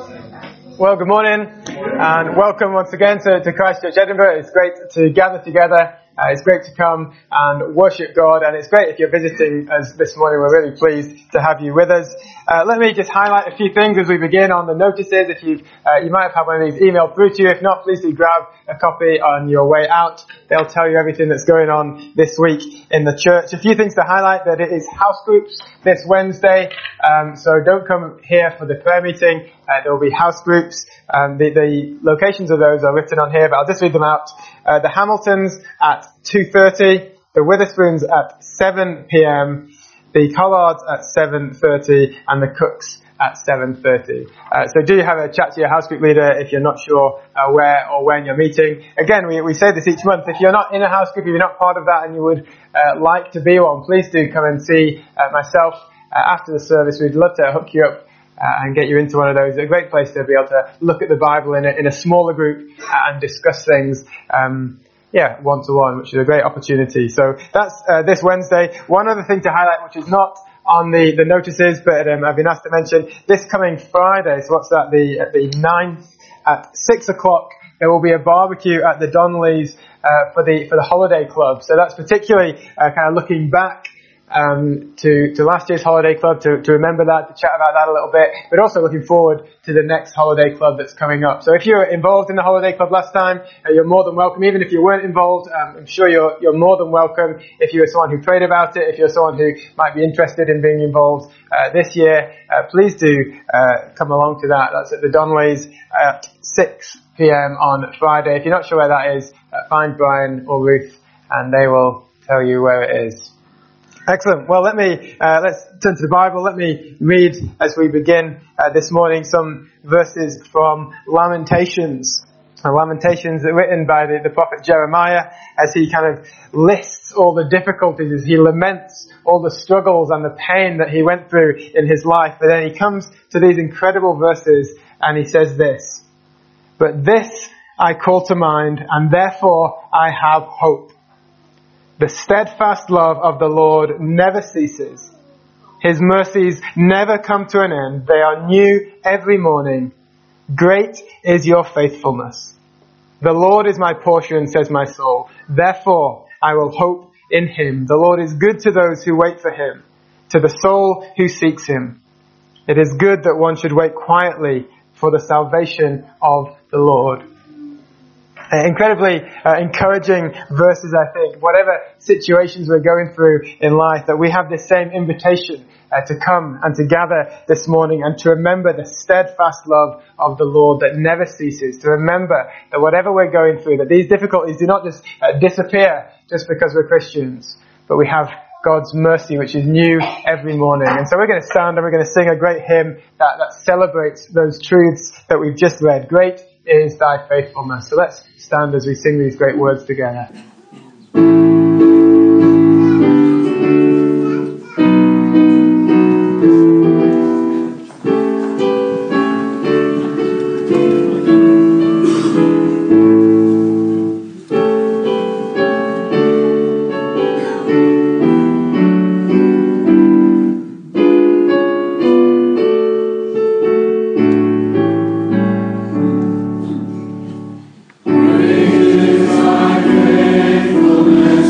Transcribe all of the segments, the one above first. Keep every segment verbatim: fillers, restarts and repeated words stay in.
Well, good morning and welcome once again to, to Christ Church Edinburgh. It's great to gather together. Uh, it's great to come and worship God, and it's great if you're visiting us this morning. We're really pleased to have you with us. Uh, let me just highlight a few things as we begin on the notices. If you uh, you might have had one of these emailed through to you. If not, please do grab a copy on your way out. They'll tell you everything that's going on this week in the church. A few things to highlight: that it is house groups this Wednesday, um, so don't come here for the prayer meeting. Uh, there will be house groups. Um, the, the locations of those are written on here, but I'll just read them out. Uh, the Hamiltons at two thirty, the Witherspoons at seven p.m, the Collards at seven thirty, and the Cooks at seven thirty. Uh, so do have a chat to your house group leader if you're not sure uh, where or when you're meeting. Again, we, we say this each month. If you're not in a house group, if you're not part of that and you would uh, like to be one, please do come and see uh, myself uh, after the service. We'd love to hook you up Uh, and get you into one of those. A great place to be able to look at the Bible in a, in a smaller group and discuss things, um, yeah, one to one, which is a great opportunity. So that's uh, this Wednesday. One other thing to highlight, which is not on the, the notices, but um, I've been asked to mention, this coming Friday, so what's that, the, the ninth, at six o'clock, there will be a barbecue at the Donnellys uh, for the for the holiday club. So that's particularly uh, kind of looking back Um, to, to last year's holiday club, to, to remember that, to chat about that a little bit, but also looking forward to the next holiday club that's coming up. So if you were involved in the holiday club last time, uh, you're more than welcome. Even if you weren't involved, um, I'm sure you're, you're more than welcome. If you were someone who prayed about it, if you're someone who might be interested in being involved uh, this year, uh, please do uh, come along to that. That's at the Donnellys at six p.m. on Friday. If you're not sure where that is, uh, find Brian or Ruth and they will tell you where it is. Excellent. Well, let me, uh, let's turn to the Bible. Let me read as we begin uh, this morning some verses from Lamentations. Uh, Lamentations are written by the, the prophet Jeremiah as he kind of lists all the difficulties, as he laments all the struggles and the pain that he went through in his life. But then he comes to these incredible verses and he says this: "But this I call to mind, and therefore I have hope. The steadfast love of the Lord never ceases. His mercies never come to an end. They are new every morning. Great is your faithfulness. The Lord is my portion, says my soul. Therefore, I will hope in him. The Lord is good to those who wait for him, to the soul who seeks him. It is good that one should wait quietly for the salvation of the Lord." Uh, incredibly uh, encouraging verses, I think. Whatever situations we're going through in life, that we have this same invitation uh, to come and to gather this morning and to remember the steadfast love of the Lord that never ceases. To remember that whatever we're going through, that these difficulties do not just uh, disappear just because we're Christians, but we have God's mercy, which is new every morning. And so we're going to stand and we're going to sing a great hymn that, that celebrates those truths that we've just read. Great is thy faithfulness. So let's stand as we sing these great words together. Great is thy faithfulness.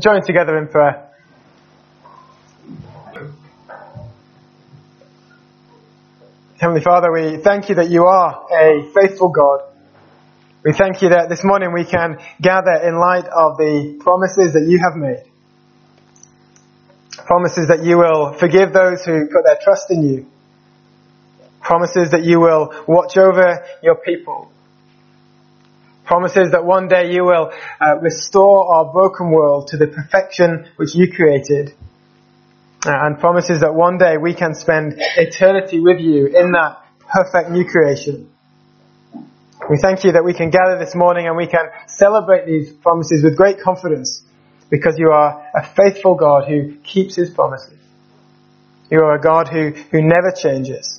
join together in prayer. Heavenly Father, we thank you that you are a faithful God. We thank you that this morning we can gather in light of the promises that you have made. Promises that you will forgive those who put their trust in you. Promises that you will watch over your people. Promises that one day you will uh, restore our broken world to the perfection which you created. Uh, and promises that one day we can spend eternity with you in that perfect new creation. We thank you that we can gather this morning and we can celebrate these promises with great confidence because you are a faithful God who keeps his promises. You are a God who, who never changes.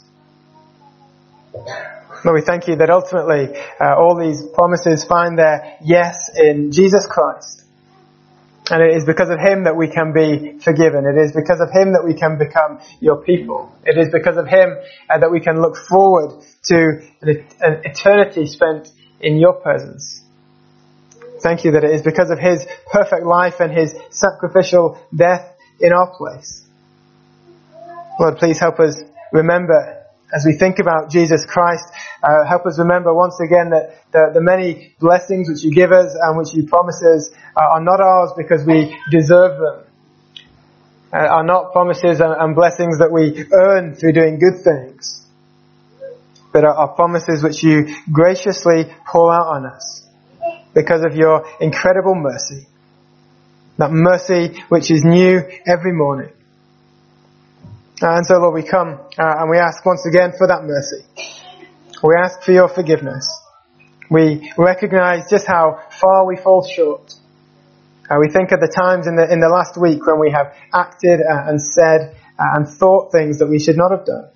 Lord, we thank you that ultimately uh, all these promises find their yes in Jesus Christ. And it is because of him that we can be forgiven. It is because of him that we can become your people. It is because of him uh, that we can look forward to an, an eternity spent in your presence. Thank you that it is because of his perfect life and his sacrificial death in our place. Lord, please help us remember as we think about Jesus Christ, uh, help us remember once again that the, the many blessings which you give us and which you promise us uh, are not ours because we deserve them. Uh, are not promises and, and blessings that we earn through doing good things, but are, are promises which you graciously pour out on us because of your incredible mercy. That mercy which is new every morning. Uh, and so, Lord, we come uh, and we ask once again for that mercy. We ask for your forgiveness. We recognize just how far we fall short. Uh, we think of the times in the in the last week when we have acted uh, and said uh, and thought things that we should not have done.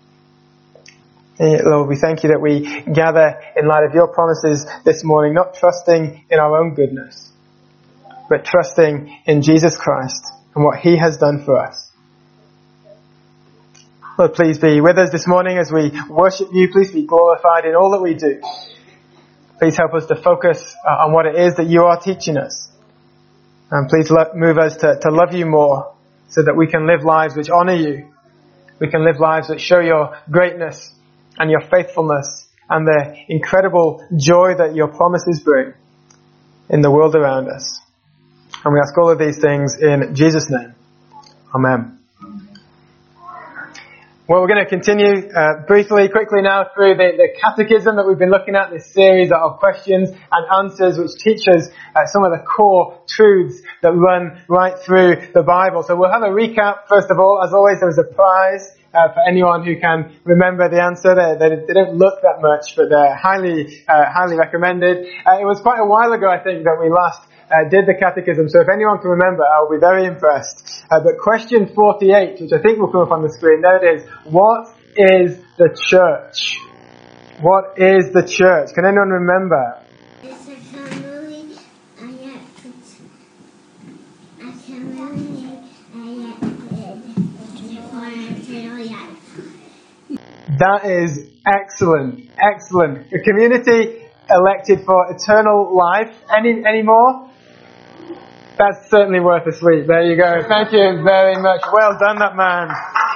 Uh, Lord, we thank you that we gather in light of your promises this morning, not trusting in our own goodness, but trusting in Jesus Christ and what he has done for us. Lord, please be with us this morning as we worship you. Please be glorified in all that we do. Please help us to focus uh, on what it is that you are teaching us. And please lo- move us to, to love you more so that we can live lives which honour you. We can live lives that show your greatness and your faithfulness and the incredible joy that your promises bring in the world around us. And we ask all of these things in Jesus' name. Amen. Well, we're going to continue uh, briefly, quickly now through the, the catechism that we've been looking at, this series of questions and answers which teach us uh, some of the core truths that run right through the Bible. So we'll have a recap, first of all. As always, there was a prize uh, for anyone who can remember the answer. They, they, they don't look that much, but they're highly, uh, highly recommended. Uh, it was quite a while ago, I think, that we last Uh, did the catechism, so if anyone can remember, I'll be very impressed. Uh, but question forty-eight, which I think will come up on the screen, there it is. What is the church? What is the church? Can anyone remember? It's a family, and yet it's a family, and yet That is excellent, excellent. A community elected for eternal life. Any, any more? That's certainly worth a sleep. There you go. Thank you very much. Well done, that man.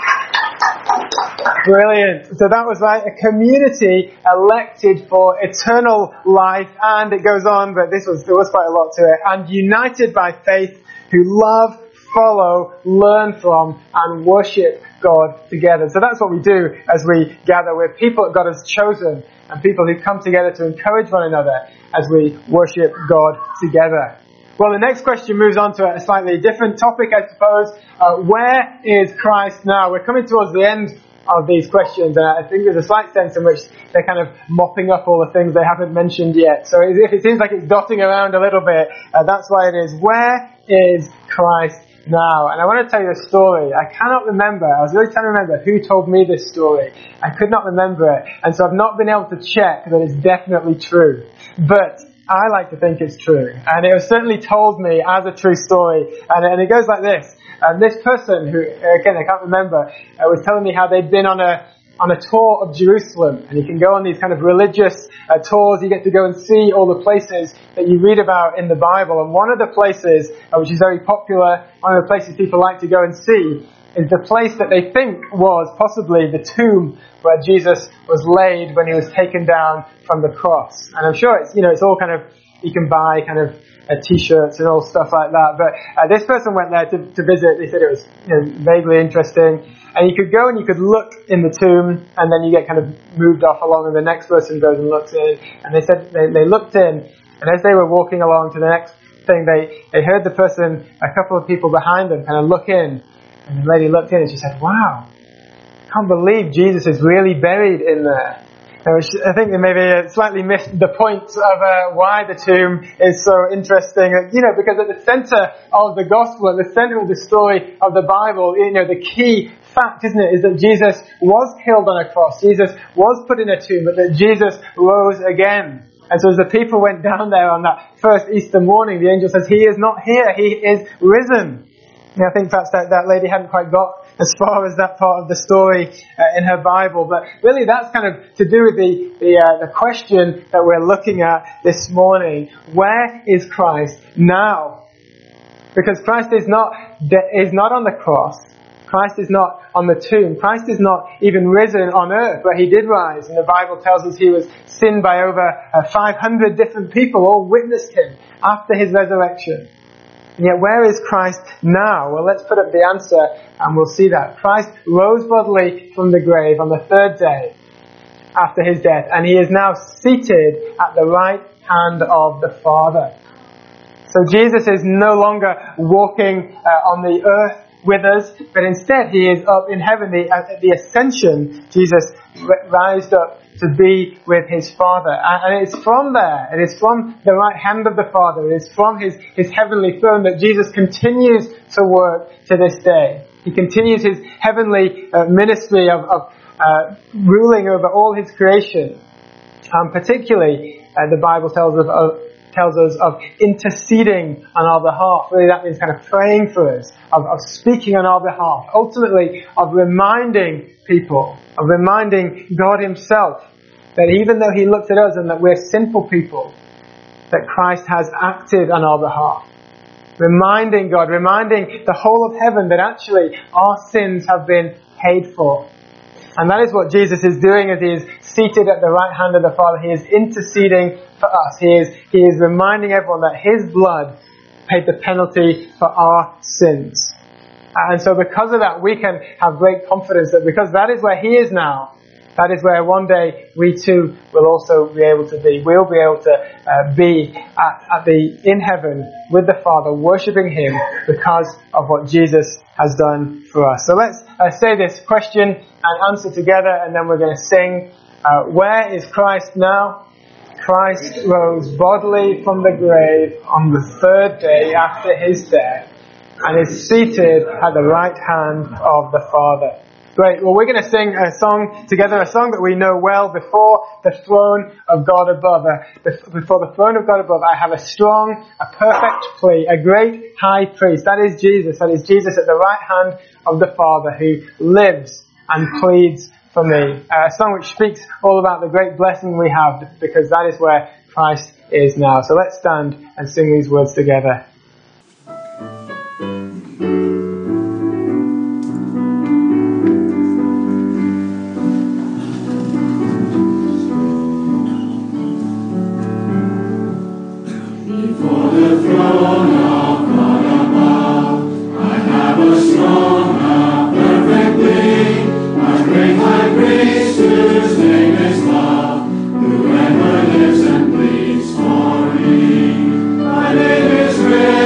Brilliant. So that was right. A community elected for eternal life. And it goes on, but this was, there was quite a lot to it. And united by faith, who love, follow, learn from, and worship God together. So that's what we do as we gather with people that God has chosen and people who come together to encourage one another as we worship God together. Well, the next question moves on to a slightly different topic, I suppose. Uh, where is Christ now? We're coming towards the end of these questions, and I think there's a slight sense in which they're kind of mopping up all the things they haven't mentioned yet. So if it seems like it's dotting around a little bit, uh, that's why it is. Where is Christ now? And I want to tell you a story. I cannot remember. I was really trying to remember who told me this story. I could not remember it. And so I've not been able to check that it's definitely true. But I like to think it's true. And it was certainly told me as a true story. And, and it goes like this. And this person who, again, I can't remember, uh, was telling me how they'd been on a, on a tour of Jerusalem, and you can go on these kind of religious uh, tours. You get to go and see all the places that you read about in the Bible. And one of the places, uh, which is very popular, one of the places people like to go and see, is the place that they think was possibly the tomb where Jesus was laid when he was taken down from the cross. And I'm sure it's, you know, it's all kind of, you can buy kind of uh, t-shirts and all stuff like that. But uh, this person went there to, to visit. They said it was, you know, vaguely interesting. And you could go and you could look in the tomb, and then you get kind of moved off along, and the next person goes and looks in. And they said they, they looked in, and as they were walking along to the next thing, they, they heard the person, a couple of people behind them, kind of look in. And the lady looked in and she said, "Wow, I can't believe Jesus is really buried in there." I think they maybe slightly missed the point of uh, why the tomb is so interesting. You know, because at the center of the gospel, at the center of the story of the Bible, you know, the key fact, isn't it, is that Jesus was killed on a cross. Jesus was put in a tomb, but that Jesus rose again. And so as the people went down there on that first Easter morning, the angel says, "He is not here, he is risen." You know, I think perhaps that, that lady hadn't quite got as far as that part of the story uh, in her Bible. But really that's kind of to do with the the, uh, the question that we're looking at this morning. Where is Christ now? Because Christ is not, is not on the cross. Christ is not on the tomb. Christ is not even risen on earth, where he did rise. And the Bible tells us he was seen by over uh, five hundred different people, all witnessed him after his resurrection. And yet where is Christ now? Well, let's put up the answer and we'll see that. Christ rose bodily from the grave on the third day after his death, and he is now seated at the right hand of the Father. So Jesus is no longer walking uh, on the earth with us, but instead he is up in heaven. The, at the ascension, Jesus rised up to be with his Father. And it's from there, it is from the right hand of the Father, it is from his, his heavenly throne that Jesus continues to work to this day. He continues his heavenly uh, ministry of, of uh, ruling over all his creation. Um, particularly, uh, the Bible tells us, of, tells us of interceding on our behalf. Really that means kind of praying for us, of, of speaking on our behalf. Ultimately, of reminding people, of reminding God himself that even though he looks at us and that we're sinful people, that Christ has acted on our behalf. Reminding God, reminding the whole of heaven that actually our sins have been paid for. And that is what Jesus is doing as he is seated at the right hand of the Father. He is interceding for us. He is, he is reminding everyone that his blood paid the penalty for our sins. And so because of that, we can have great confidence that because that is where he is now, that is where one day we too will also be able to be. We'll be able to uh, be at, at the in heaven with the Father, worshipping him because of what Jesus has done for us. So let's uh, say this question and answer together, and then we're going to sing. Uh, where is Christ now? Christ rose bodily from the grave on the third day after his death and is seated at the right hand of the Father. Great. Well, we're going to sing a song together, a song that we know well, Before the Throne of God Above. Uh, before the throne of God above, I have a strong, a perfect plea, a great high priest. That is Jesus. That is Jesus at the right hand of the Father who lives and pleads for me. Uh, a song which speaks all about the great blessing we have because that is where Christ is now. So let's stand and sing these words together. Whose name is great.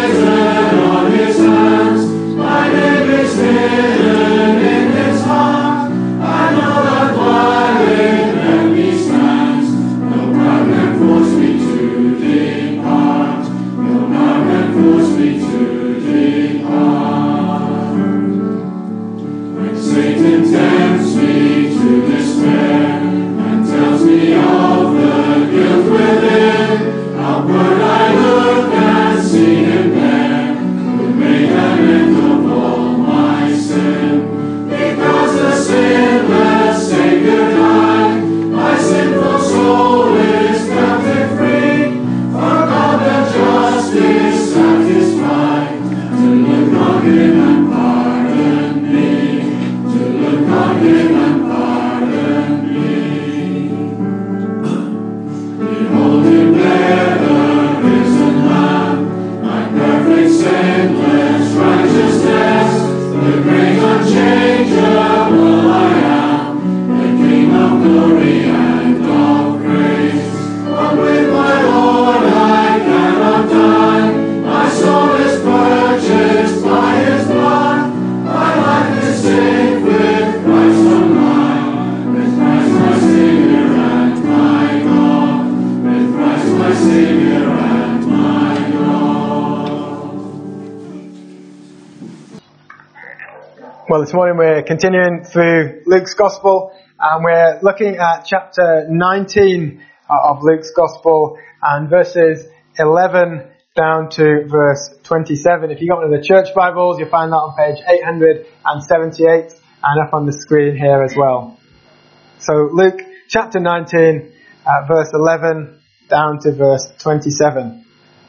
Well, this morning we're continuing through Luke's Gospel, and we're looking at chapter nineteen of Luke's Gospel and verses eleven down to verse twenty-seven. If you got one of the church Bibles, you'll find that on page eight hundred seventy-eight and up on the screen here as well. So Luke chapter nineteen, uh, verse eleven down to verse twenty-seven.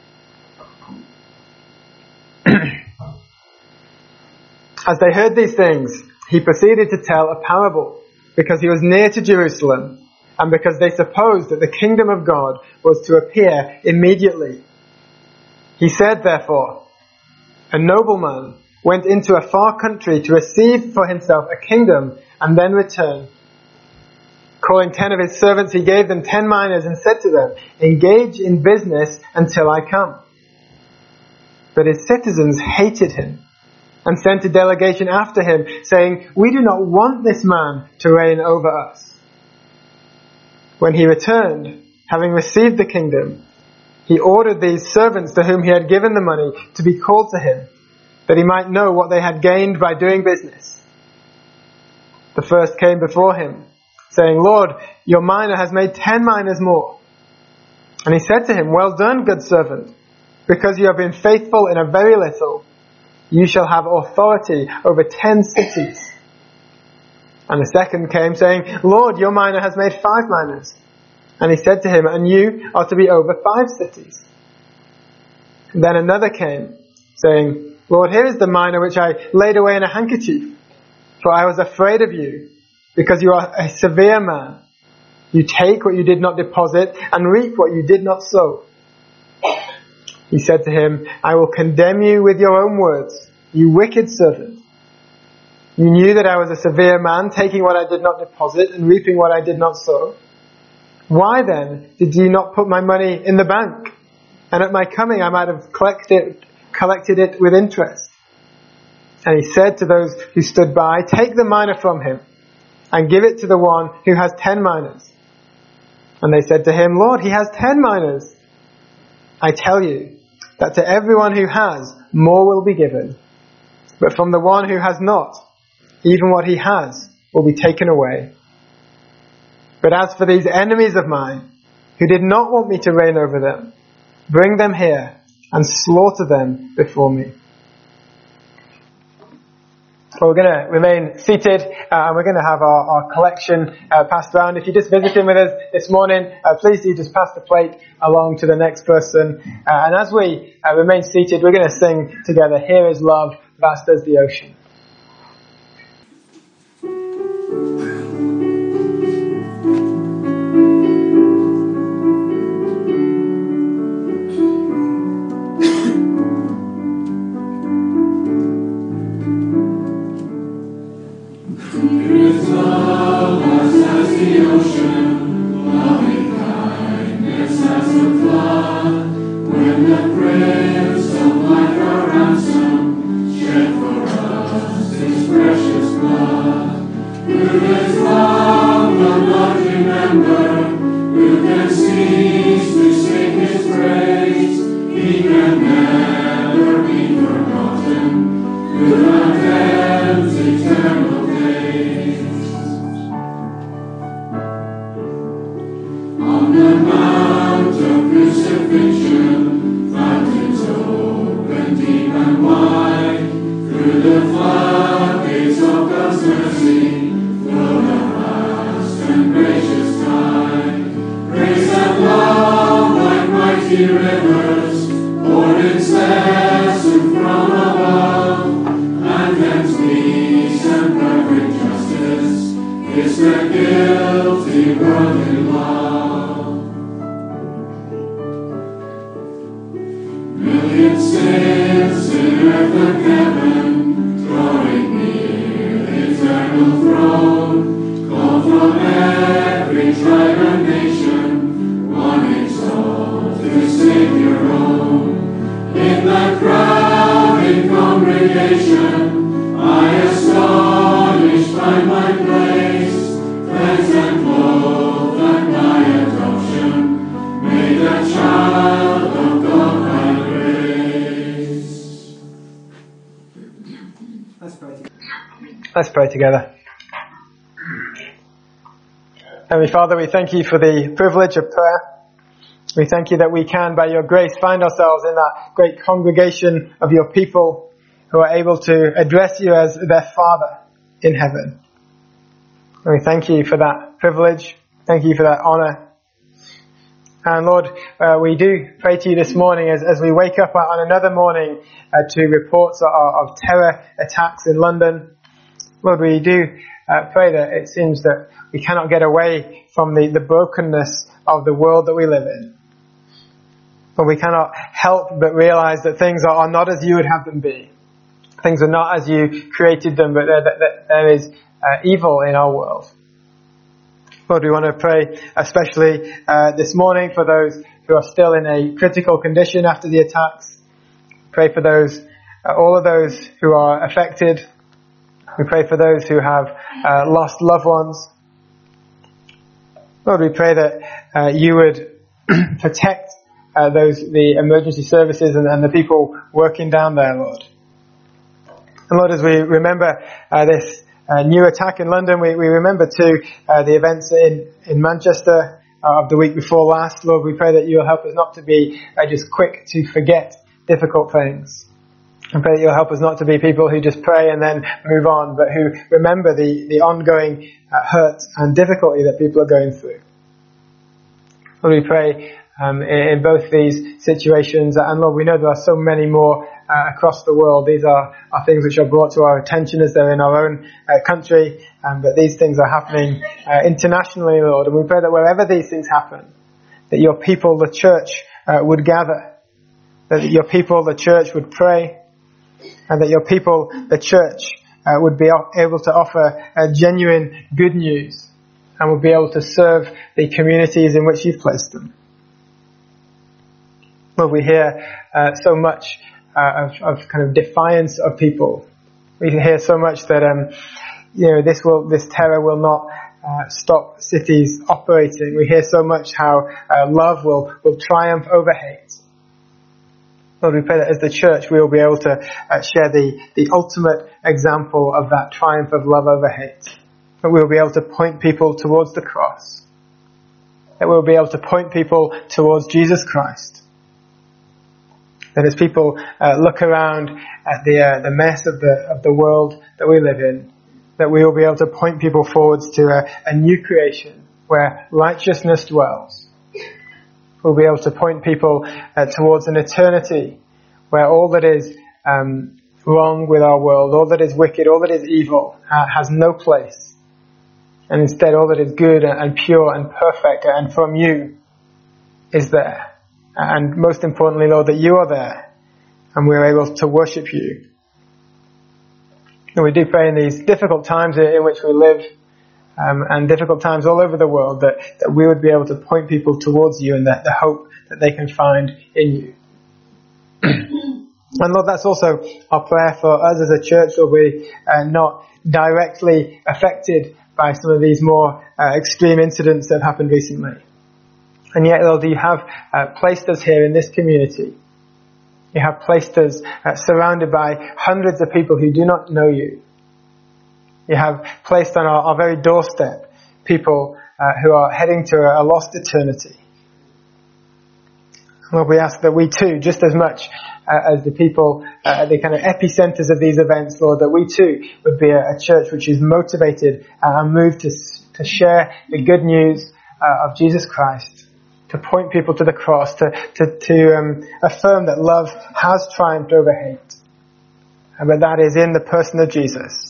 As they heard these things, he proceeded to tell a parable, because he was near to Jerusalem, and because they supposed that the kingdom of God was to appear immediately. He said, therefore, a nobleman went into a far country to receive for himself a kingdom and then return. Calling ten of his servants, he gave them ten minas and said to them, engage in business until I come. But his citizens hated him and sent a delegation after him, saying, we do not want this man to reign over us. When he returned, having received the kingdom, he ordered these servants to whom he had given the money to be called to him, that he might know what they had gained by doing business. The first came before him, saying, Lord, your mina has made ten minas more. And he said to him, well done, good servant, because you have been faithful in a very little, you shall have authority over ten cities. And the second came, saying, Lord, your mina has made five minas. And he said to him, and you are to be over five cities. And then another came, saying, Lord, here is the mina which I laid away in a handkerchief, for I was afraid of you, because you are a severe man. You take what you did not deposit, and reap what you did not sow. He said to him, I will condemn you with your own words, you wicked servant. You knew that I was a severe man, taking what I did not deposit and reaping what I did not sow. Why then did you not put my money in the bank? And at my coming I might have collected, collected it with interest. And he said to those who stood by, take the mina from him and give it to the one who has ten minas. And they said to him, Lord, he has ten minas. I tell you that to everyone who has, more will be given. But from the one who has not, even what he has will be taken away. But as for these enemies of mine, who did not want me to reign over them, bring them here and slaughter them before me. Well, we're going to remain seated uh, and we're going to have our, our collection uh, passed around. If you're just visiting with us this morning, uh, please do just pass the plate along to the next person. Uh, and as we uh, remain seated, we're going to sing together, Here is Love, Vast as the Ocean. I astonish find my place, cleanse and clothe. together. Heavenly Father, we thank you for the privilege of prayer. We thank you that we can, by your grace, find ourselves in that great congregation of your people who are able to address you as their Father in heaven. And we thank you for that privilege. Thank you for that honour. And Lord, uh, we do pray to you this morning as, as we wake up on another morning uh, to reports of, of terror attacks in London. Lord, we do uh, pray that it seems that we cannot get away from the, the brokenness of the world that we live in. But we cannot help but realize that things are, are not as you would have them be. Things are not as you created them, but that there, there is uh, evil in our world. Lord, we want to pray especially uh, this morning for those who are still in a critical condition after the attacks. Pray for those, uh, all of those who are affected. We pray for those who have uh, lost loved ones. Lord, we pray that uh, you would protect uh, those the emergency services and, and the people working down there, Lord. And Lord, as we remember uh, this uh, new attack in London, we, we remember too uh, the events in, in Manchester uh, of the week before last. Lord, we pray that you will help us not to be uh, just quick to forget difficult things. And pray that you'll help us not to be people who just pray and then move on, but who remember the, the ongoing uh, hurt and difficulty that people are going through. Lord, we pray um, in, in both these situations, and Lord, we know there are so many more uh, across the world. These are, are things which are brought to our attention as they're in our own uh, country, um, but these things are happening uh, internationally, Lord, and we pray that wherever these things happen, that your people, the church, uh, would gather, that your people, the church, would pray, and that your people, the church, uh, would be able to offer uh, genuine good news and would be able to serve the communities in which you've placed them. Lord, we hear uh, so much uh, of, of kind of defiance of people. We hear so much that um, you know this will this terror will not uh, stop cities operating. We hear so much how uh, love will will triumph over hate. Lord, we pray that as the church we will be able to uh, share the, the ultimate example of that triumph of love over hate. That we will be able to point people towards the cross. That we will be able to point people towards Jesus Christ. That as people uh, look around at the uh, the mess of the of the world that we live in, that we will be able to point people forwards to a, a new creation where righteousness dwells. We'll be able to point people uh, towards an eternity where all that is um, wrong with our world, all that is wicked, all that is evil uh, has no place. And instead all that is good and pure and perfect and from you is there. And most importantly, Lord, that you are there and we're able to worship you. And we do pray in these difficult times in which we live, Um, and difficult times all over the world, that, that we would be able to point people towards you and that the hope that they can find in you. And Lord, that's also our prayer for us as a church, Lord, we are not directly affected by some of these more uh, extreme incidents that have happened recently. And yet, Lord, you have uh, placed us here in this community. You have placed us uh, surrounded by hundreds of people who do not know you. You have placed on our, our very doorstep people uh, who are heading to a, a lost eternity. Lord, we ask that we too, just as much uh, as the people uh, at the kind of epicenters of these events, Lord, that we too would be a, a church which is motivated and moved to to share the good news uh, of Jesus Christ, to point people to the cross, to to, to um, affirm that love has triumphed over hate, and that that is in the person of Jesus.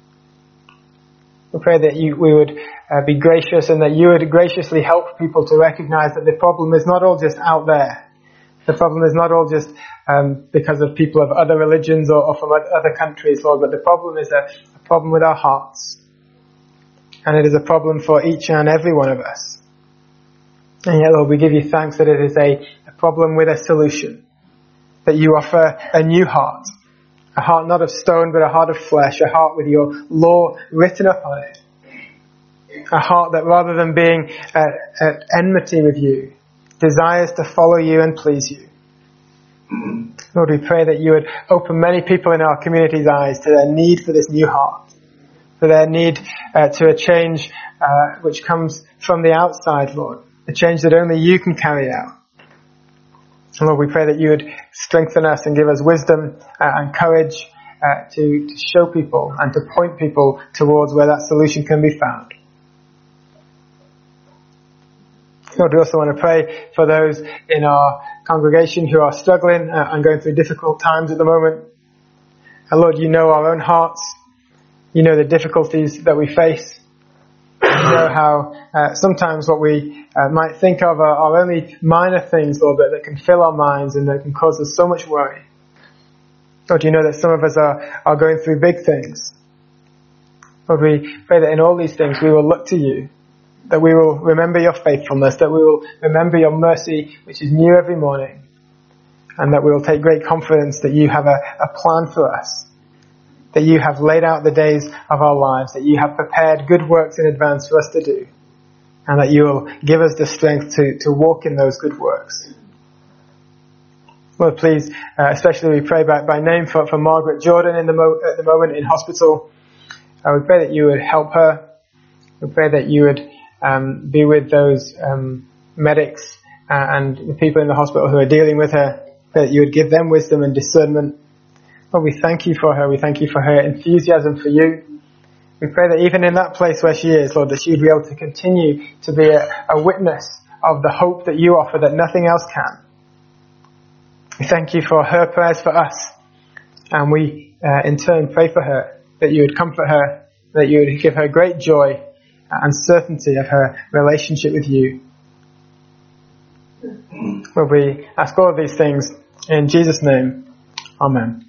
We pray that you, we would uh, be gracious and that you would graciously help people to recognize that the problem is not all just out there. The problem is not all just um, because of people of other religions or, or from other countries, Lord, but the problem is a, a problem with our hearts. And it is a problem for each and every one of us. And yet, Lord, we give you thanks that it is a, a problem with a solution. That you offer a new heart. A heart not of stone, but a heart of flesh. A heart with your law written upon it. A heart that rather than being at, at enmity with you, desires to follow you and please you. Lord, we pray that you would open many people in our community's eyes to their need for this new heart. for their need uh, to a change uh, which comes from the outside, Lord, a change that only you can carry out. And Lord, we pray that you would strengthen us and give us wisdom uh, and courage uh, to, to show people and to point people towards where that solution can be found. Lord, we also want to pray for those in our congregation who are struggling uh, and going through difficult times at the moment. And Lord, you know our own hearts. You know the difficulties that we face. You know how uh, sometimes what we uh, might think of are, are only minor things, Lord, but that can fill our minds and that can cause us so much worry. Lord, you know that some of us are, are going through big things. Lord, we pray that in all these things we will look to you, that we will remember your faithfulness, that we will remember your mercy, which is new every morning, and that we will take great confidence that you have a, a plan for us, that you have laid out the days of our lives, that you have prepared good works in advance for us to do, and that you will give us the strength to, to walk in those good works. Lord, please, uh, especially we pray by, by name for, for Margaret Jordan in the mo- at the moment in hospital. Uh, we pray that you would help her. We pray that you would um, be with those um, medics uh, and the people in the hospital who are dealing with her, that you would give them wisdom and discernment. Lord, we thank you for her. We thank you for her enthusiasm for you. We pray that even in that place where she is, Lord, that she would be able to continue to be a, a witness of the hope that you offer that nothing else can. We thank you for her prayers for us. And we, uh, in turn, pray for her, that you would comfort her, that you would give her great joy and certainty of her relationship with you. Lord, we ask all of these things in Jesus' name. Amen.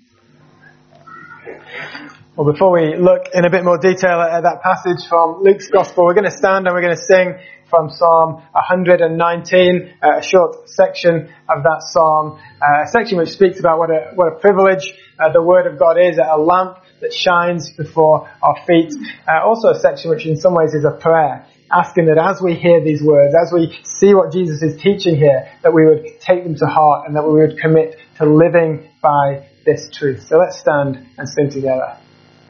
Well, before we look in a bit more detail at that passage from Luke's Gospel, we're going to stand and we're going to sing from Psalm one hundred nineteen, uh, a short section of that psalm, uh, a section which speaks about what a, what a privilege uh, the Word of God is, a lamp that shines before our feet. Uh, also a section which in some ways is a prayer, asking that as we hear these words, as we see what Jesus is teaching here, that we would take them to heart and that we would commit to living by this truth. So let's stand and sing together.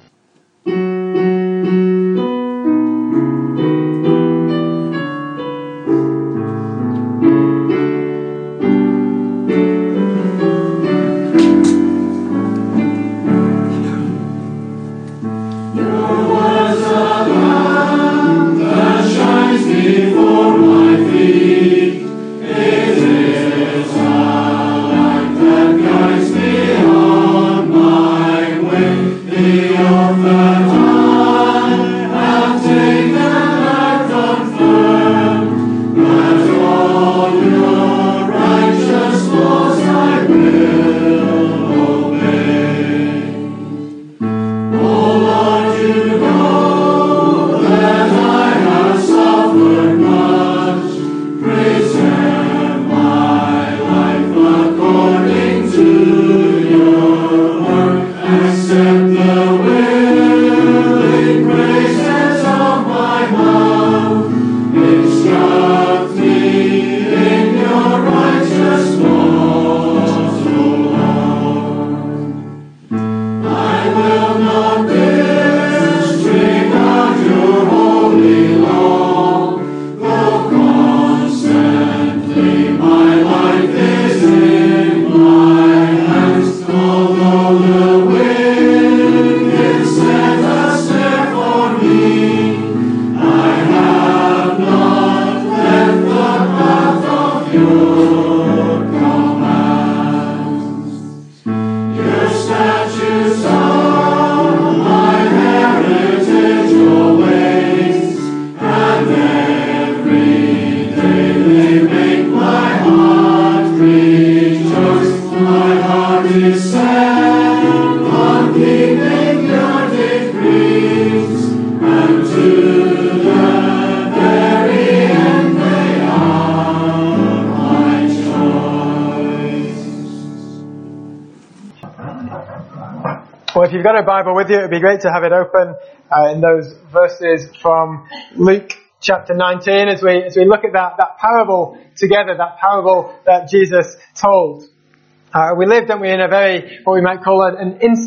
Well, if you've got a Bible with you, it would be great to have it open uh, in those verses from Luke chapter nineteen as we as we look at that, that parable together, that parable that Jesus told. Uh, we live, don't we, in a very, what we might call an, an instant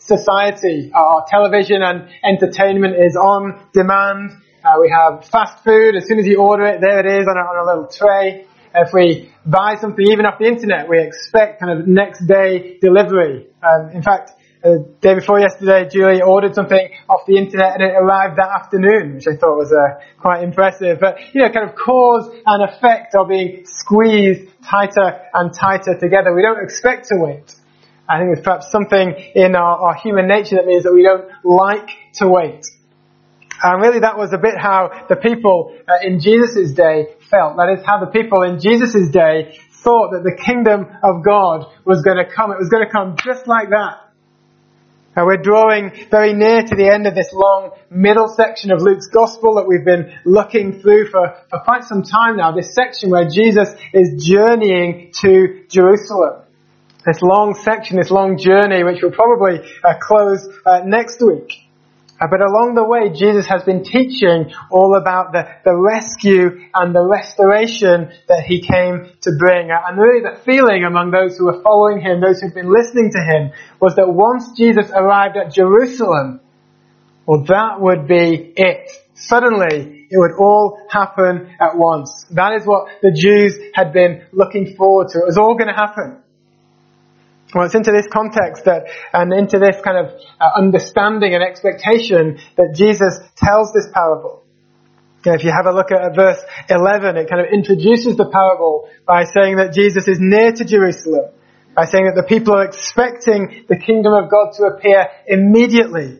society. Our television and entertainment is on demand. Uh, we have fast food. As soon as you order it, there it is on a, on a little tray. If we buy something even off the internet, we expect kind of next day delivery. Um, in fact, the uh, day before yesterday, Julie ordered something off the internet and it arrived that afternoon, which I thought was uh, quite impressive. But, you know, kind of cause and effect are being squeezed tighter and tighter together. We don't expect to wait. I think there's perhaps something in our, our human nature that means that we don't like to wait. And really that was a bit how the people uh, in Jesus' day felt. That is how the people in Jesus' day thought that the kingdom of God was going to come. It was going to come just like that. Uh, we're drawing very near to the end of this long middle section of Luke's Gospel that we've been looking through for, for quite some time now. This section where Jesus is journeying to Jerusalem. This long section, this long journey, which will probably uh, close uh, next week. Uh, but along the way, Jesus has been teaching all about the, the rescue and the restoration that he came to bring. Uh, and really the feeling among those who were following him, those who'd been listening to him, was that once Jesus arrived at Jerusalem, well, that would be it. Suddenly, it would all happen at once. That is what the Jews had been looking forward to. It was all going to happen. Well, it's into this context that, and into this kind of uh, understanding and expectation that Jesus tells this parable. You know, if you have a look at, at verse eleven, it kind of introduces the parable by saying that Jesus is near to Jerusalem, by saying that the people are expecting the kingdom of God to appear immediately.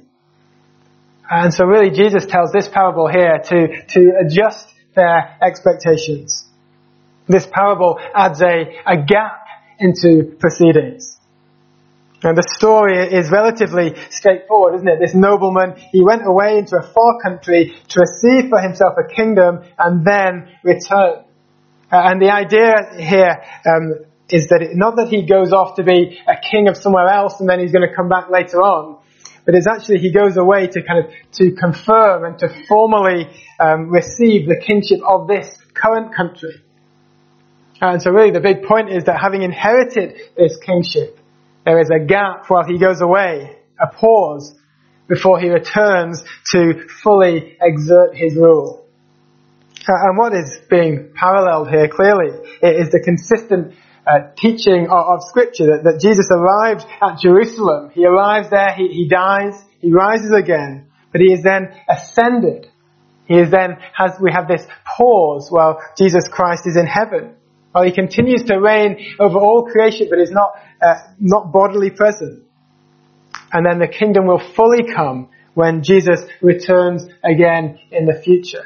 And so really Jesus tells this parable here to, to adjust their expectations. This parable adds a, a gap into proceedings. And the story is relatively straightforward, isn't it? This nobleman, he went away into a far country to receive for himself a kingdom and then return. Uh, and the idea here um, is that it, not that he goes off to be a king of somewhere else and then he's going to come back later on, but it's actually he goes away to kind of to confirm and to formally um, receive the kingship of this current country. And so really the big point is that having inherited this kingship, there is a gap while he goes away, a pause, before he returns to fully exert his rule. And what is being paralleled here clearly is the consistent uh, teaching of, of Scripture that, that Jesus arrived at Jerusalem. He arrives there, he, he dies, he rises again, but he is then ascended. He is then, has, we have this pause while Jesus Christ is in heaven. While he continues to reign over all creation, but is not uh, not bodily present. And then the kingdom will fully come when Jesus returns again in the future.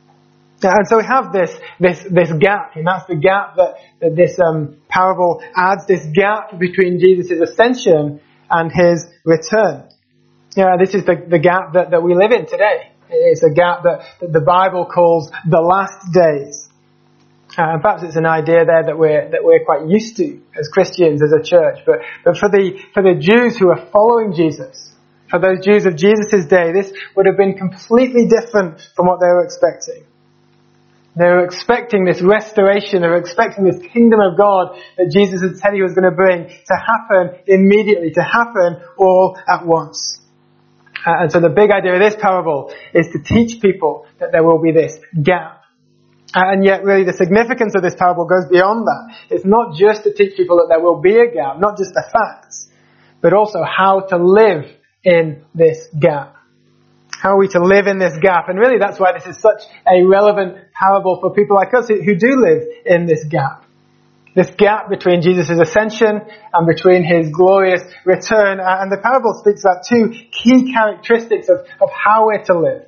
And so we have this this this gap, and that's the gap that, that this um, parable adds. This gap between Jesus' ascension and his return. Yeah, this is the, the gap that, that we live in today. It's a gap that, that the Bible calls the last days. Uh, and perhaps it's an idea there that we're that we're quite used to as Christians, as a church. But but for the for the Jews who are following Jesus, for those Jews of Jesus' day, this would have been completely different from what they were expecting. They were expecting this restoration. They were expecting this kingdom of God that Jesus had said he was going to bring to happen immediately, to happen all at once. Uh, and so the big idea of this parable is to teach people that there will be this gap. And yet really the significance of this parable goes beyond that. It's not just to teach people that there will be a gap, not just the facts, but also how to live in this gap. How are we to live in this gap? And really that's why this is such a relevant parable for people like us who do live in this gap. This gap between Jesus' ascension and between his glorious return. And the parable speaks about two key characteristics of, of how we're to live.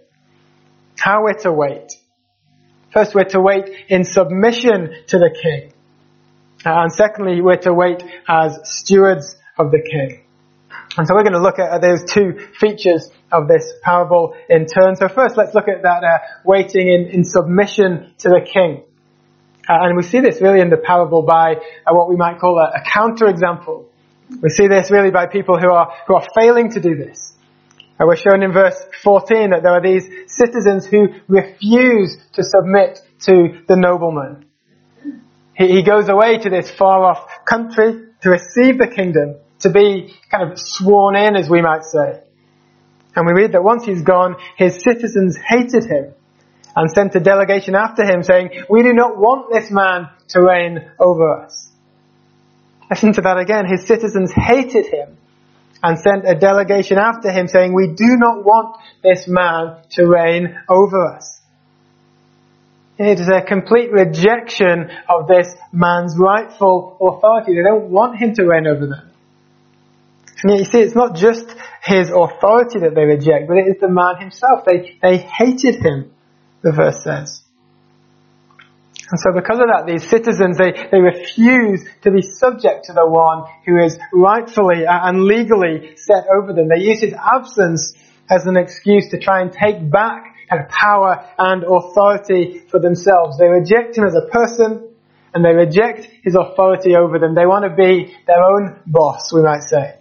How we're to wait. First, we're to wait in submission to the King. Uh, and secondly, we're to wait as stewards of the King. And so we're going to look at those two features of this parable in turn. So first, let's look at that uh, waiting in, in submission to the King. Uh, and we see this really in the parable by uh, what we might call a, a counterexample. We see this really by people who are who are failing to do this. Uh, we're shown in verse fourteen that there are these citizens who refuse to submit to the nobleman. He, he goes away to this far-off country to receive the kingdom, to be kind of sworn in, as we might say. And we read that once he's gone, his citizens hated him and sent a delegation after him saying, "We do not want this man to reign over us." Listen to that again. His citizens hated him and sent a delegation after him saying, "We do not want this man to reign over us." It is a complete rejection of this man's rightful authority. They don't want him to reign over them. And yet you see, it's not just his authority that they reject, but it is the man himself. They, they hated him, the verse says. And so because of that, these citizens, they, they refuse to be subject to the one who is rightfully and legally set over them. They use his absence as an excuse to try and take back kind of power and authority for themselves. They reject him as a person, and they reject his authority over them. They want to be their own boss, we might say.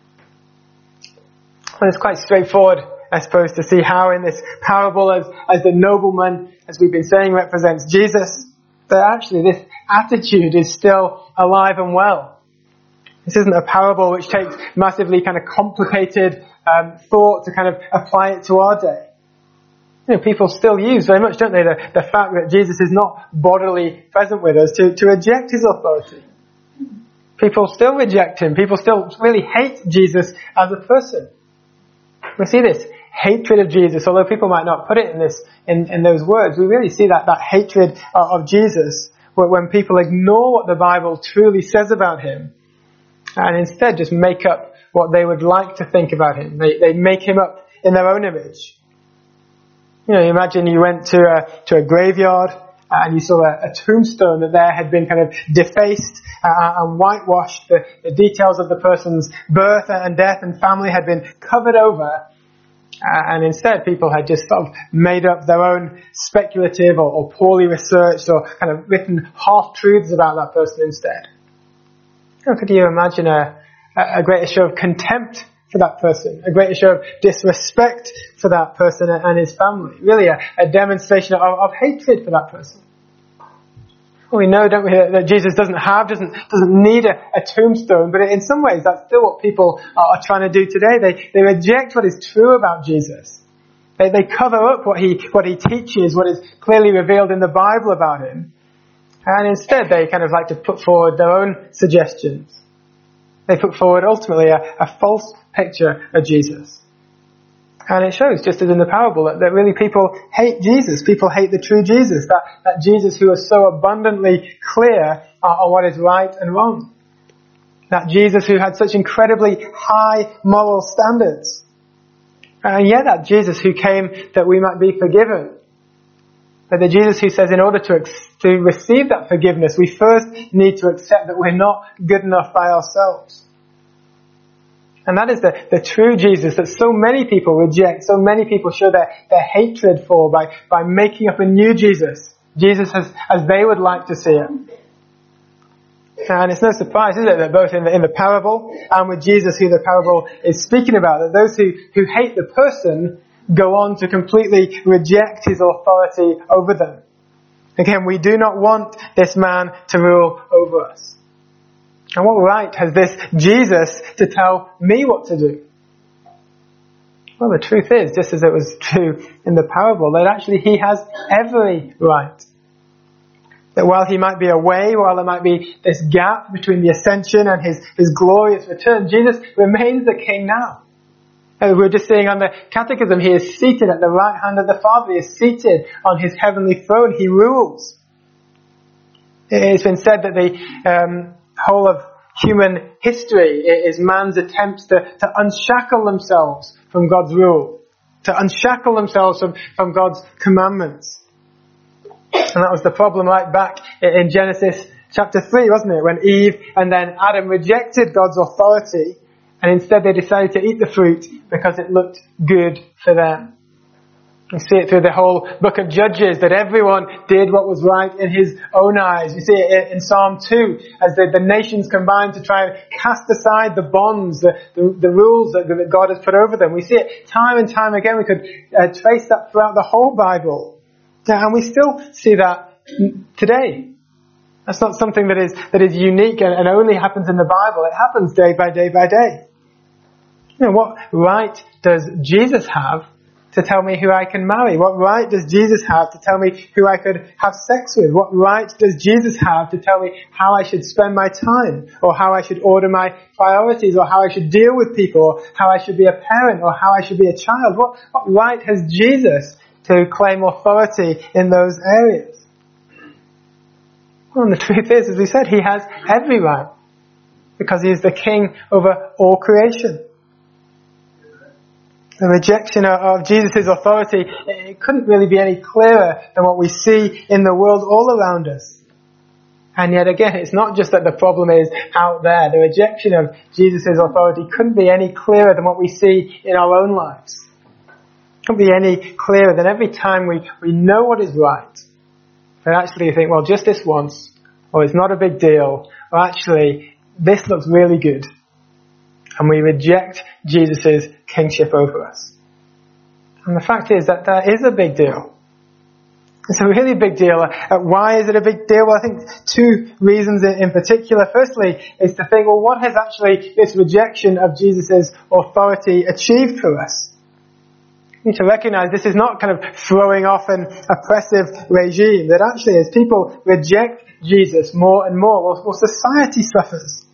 And it's quite straightforward, I suppose, to see how in this parable, as, as the nobleman, as we've been saying, represents Jesus, that actually this attitude is still alive and well. This isn't a parable which takes massively kind of complicated um, thought to kind of apply it to our day. You know, people still use very much, don't they, the, the fact that Jesus is not bodily present with us to, to reject his authority. People still reject him. People still really hate Jesus as a person. We see this hatred of Jesus, although people might not put it in this in, in those words. We really see that, that hatred of Jesus when people ignore what the Bible truly says about him and instead just make up what they would like to think about him. They, they make him up in their own image. You know, imagine you went to a, to a graveyard and you saw a, a tombstone that there had been kind of defaced uh, and whitewashed. The, the details of the person's birth and death and family had been covered over. Uh, and instead people had just sort of made up their own speculative or, or poorly researched or kind of written half-truths about that person instead. How could you imagine a, a greater show of contempt for that person, a greater show of disrespect for that person and his family? Really a, a demonstration of, of hatred for that person. Well, we know, don't we, that Jesus doesn't have, doesn't doesn't need a, a tombstone, but in some ways that's still what people are, are trying to do today. They they reject what is true about Jesus. They they cover up what he what he teaches, what is clearly revealed in the Bible about him, and instead they kind of like to put forward their own suggestions. They put forward ultimately a, a false picture of Jesus. And it shows, just as in the parable, that, that really people hate Jesus. People hate the true Jesus. That, that Jesus who is so abundantly clear uh, on what is right and wrong. That Jesus who had such incredibly high moral standards. And yet that Jesus who came that we might be forgiven. But the Jesus who says in order to, ex- to receive that forgiveness, we first need to accept that we're not good enough by ourselves. And that is the, the true Jesus that so many people reject, so many people show their, their hatred for by, by making up a new Jesus. Jesus as, as they would like to see it. And it's no surprise, is it, that both in the, in the parable and with Jesus who the parable is speaking about, that those who, who hate the person go on to completely reject his authority over them. Again, we do not want this man to rule over us. And what right has this Jesus to tell me what to do? Well, the truth is, just as it was true in the parable, that actually he has every right. That while he might be away, while there might be this gap between the ascension and his, his glorious return, Jesus remains the king now. As we were just saying on the catechism, he is seated at the right hand of the Father. He is seated on his heavenly throne. He rules. It's been said that the um, whole of human history is man's attempts to, to unshackle themselves from God's rule, to unshackle themselves from, from God's commandments. And that was the problem right back in Genesis chapter three, wasn't it? When Eve and then Adam rejected God's authority and instead they decided to eat the fruit because it looked good for them. You see it through the whole book of Judges, that everyone did what was right in his own eyes. You see it in Psalm two, as the, the nations combined to try and cast aside the bonds, the, the, the rules that, that God has put over them. We see it time and time again. We could uh, trace that throughout the whole Bible. And we still see that today. That's not something that is that is unique and, and only happens in the Bible. It happens day by day by day. You know, what right does Jesus have to tell me who I can marry? What right does Jesus have to tell me who I could have sex with? What right does Jesus have to tell me how I should spend my time, or how I should order my priorities, or how I should deal with people, or how I should be a parent, or how I should be a child? What, what right has Jesus to claim authority in those areas? Well, and the truth is, as we said, he has every right, because he is the king over all creation. The rejection of Jesus' authority, it couldn't really be any clearer than what we see in the world all around us. And yet again, it's not just that the problem is out there. The rejection of Jesus' authority couldn't be any clearer than what we see in our own lives. It couldn't be any clearer than every time we, we know what is right, but actually you think, well, just this once, or it's not a big deal, or actually, this looks really good. And we reject Jesus' kingship over us. And the fact is that that is a big deal. It's a really big deal. Uh, why is it a big deal? Well, I think two reasons in, in particular. Firstly, is to think, well, what has actually this rejection of Jesus' authority achieved for us? We need to recognize this is not kind of throwing off an oppressive regime. That actually, as people reject Jesus more and more, well, well society suffers.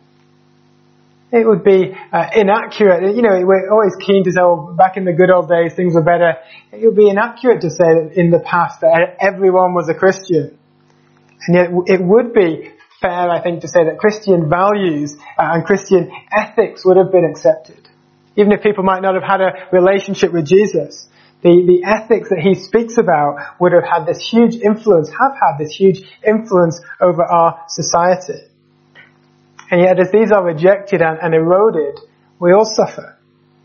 It would be uh, inaccurate. You know, we're always keen to say, oh, back in the good old days, things were better. It would be inaccurate to say that in the past that everyone was a Christian. And yet it would be fair, I think, to say that Christian values uh, and Christian ethics would have been accepted. Even if people might not have had a relationship with Jesus, the, the ethics that he speaks about would have had this huge influence, have had this huge influence over our society. And yet as these are rejected and, and eroded, we all suffer.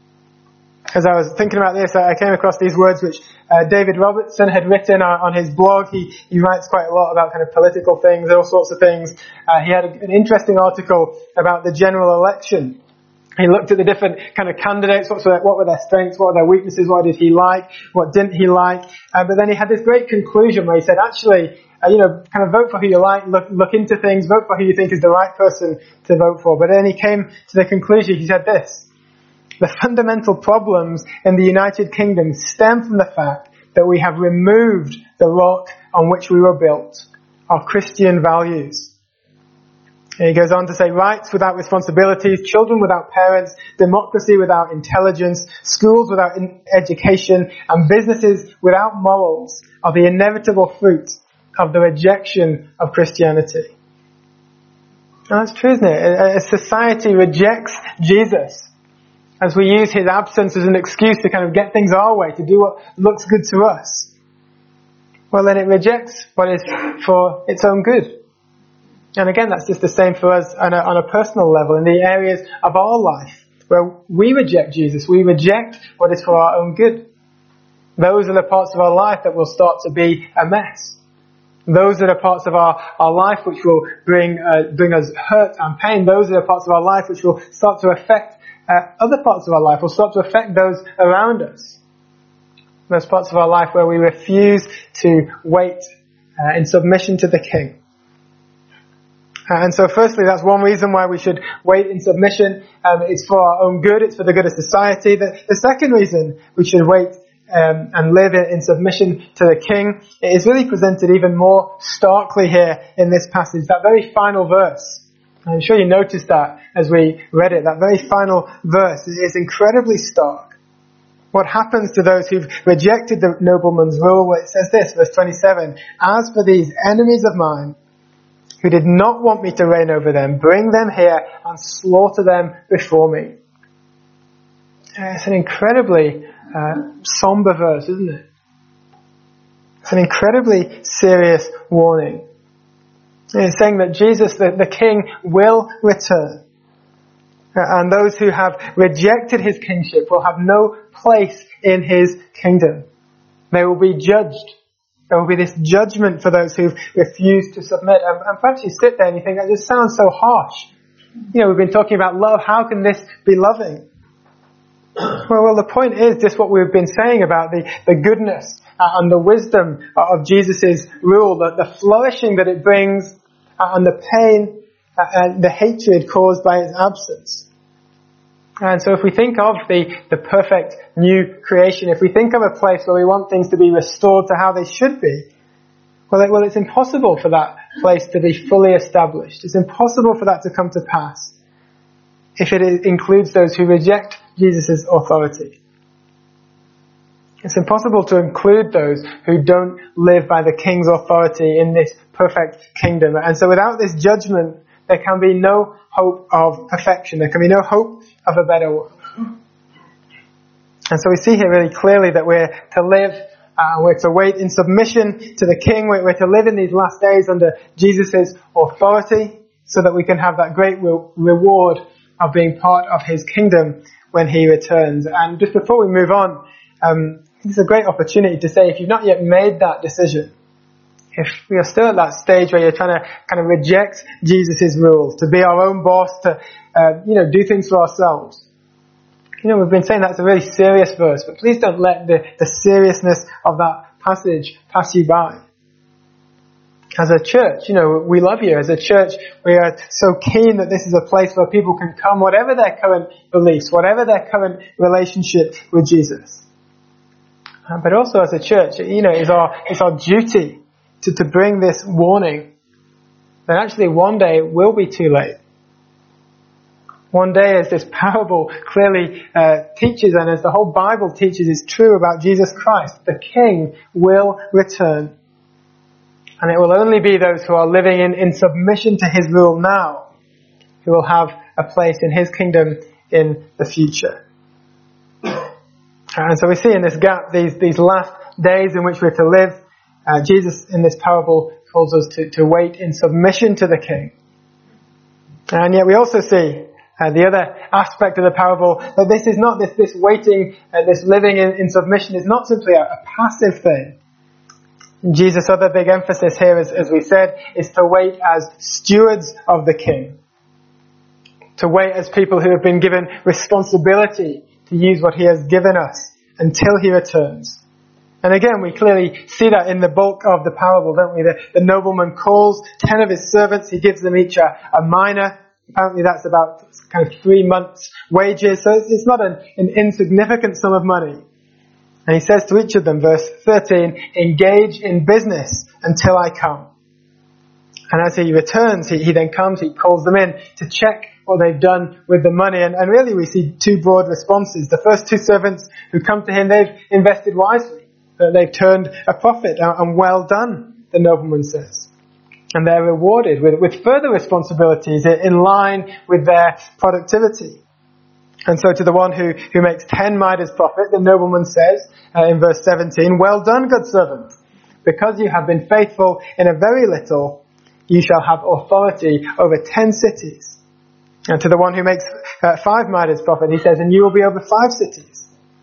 As I was thinking about this, I came across these words which uh, David Robertson had written on, on his blog. He, he writes quite a lot about kind of political things, all sorts of things. Uh, he had a, an interesting article about the general election. He looked at the different kind of candidates, what were, what were their strengths, what were their weaknesses, what did he like, what didn't he like. Uh, but then he had this great conclusion where he said, actually, Uh, you know, kind of vote for who you like, look, look into things, vote for who you think is the right person to vote for. But then he came to the conclusion, he said this: the fundamental problems in the United Kingdom stem from the fact that we have removed the rock on which we were built, our Christian values. And he goes on to say, rights without responsibilities, children without parents, democracy without intelligence, schools without in- education, and businesses without morals are the inevitable fruit of the rejection of Christianity. And that's true, isn't it? A society rejects Jesus as we use his absence as an excuse to kind of get things our way, to do what looks good to us. Well, then it rejects what is for its own good. And again, that's just the same for us on a, on a personal level, in the areas of our life where we reject Jesus. We reject what is for our own good. Those are the parts of our life that will start to be a mess. Those are the parts of our, our life which will bring uh, bring us hurt and pain. Those are the parts of our life which will start to affect uh, other parts of our life, will start to affect those around us. Those parts of our life where we refuse to wait uh, in submission to the King. Uh, and so firstly, that's one reason why we should wait in submission. Um, it's for our own good, it's for the good of society. The, the second reason we should wait Um, and live in submission to the King, it is really presented even more starkly here in this passage. That very final verse, I'm sure you noticed that as we read it, that very final verse is incredibly stark. What happens to those who've rejected the nobleman's rule? Well, it says this, verse twenty-seven, as for these enemies of mine, who did not want me to reign over them, bring them here and slaughter them before me. It's an incredibly uh, somber verse, isn't it? It's an incredibly serious warning. It's saying that Jesus, the, the King, will return. And those who have rejected his kingship will have no place in his kingdom. They will be judged. There will be this judgment for those who've refused to submit. And, and perhaps you sit there and you think, that just sounds so harsh. You know, we've been talking about love. How can this be loving? Well, well, the point is just what we've been saying about the, the goodness and the wisdom of Jesus' rule, the, the flourishing that it brings and the pain and the hatred caused by its absence. And so if we think of the, the perfect new creation, if we think of a place where we want things to be restored to how they should be, well, it, well, it's impossible for that place to be fully established. It's impossible for that to come to pass if it includes those who reject Jesus' authority. It's impossible to include those who don't live by the King's authority in this perfect kingdom. And so without this judgment, there can be no hope of perfection. There can be no hope of a better world. And so we see here really clearly that we're to live, uh, we're to wait in submission to the King. We're, we're to live in these last days under Jesus' authority so that we can have that great re- reward of being part of his kingdom when he returns. And just before we move on, um, it's a great opportunity to say, if you've not yet made that decision, if we are still at that stage where you're trying to kind of reject Jesus' rule, to be our own boss, to, uh, you know, do things for ourselves. You know, we've been saying that's a really serious verse, but please don't let the, the seriousness of that passage pass you by. As a church, you know, we love you. As a church, we are so keen that this is a place where people can come, whatever their current beliefs, whatever their current relationship with Jesus. Uh, but also as a church, you know, it's our, it's our duty to, to bring this warning that actually one day it will be too late. One day, as this parable clearly uh, teaches, and as the whole Bible teaches is true about Jesus Christ, the King will return. And it will only be those who are living in, in submission to his rule now who will have a place in his kingdom in the future. And so we see in this gap, these, these last days in which we're to live, uh, Jesus in this parable calls us to, to wait in submission to the King. And yet we also see uh, the other aspect of the parable, that this is not this, this waiting, uh, this living in, in submission is not simply a, a passive thing. Jesus' other big emphasis here, as, as we said, is to wait as stewards of the King. To wait as people who have been given responsibility to use what he has given us until he returns. And again, we clearly see that in the bulk of the parable, don't we? The, the nobleman calls ten of his servants. He gives them each a, a mina. Apparently that's about kind of three months' wages. So it's, it's not an, an insignificant sum of money. And he says to each of them, verse thirteen, engage in business until I come. And as he returns, he, he then comes, he calls them in to check what they've done with the money. And, and really we see two broad responses. The first two servants who come to him, they've invested wisely. They've turned a profit, and well done, the nobleman says. And they're rewarded with, with further responsibilities in line with their productivity. And so to the one who, who makes ten midas profit, the nobleman says uh, in verse seventeen, well done, good servant. Because you have been faithful in a very little, you shall have authority over ten cities. And to the one who makes uh, five midas profit, he says, and you will be over five cities.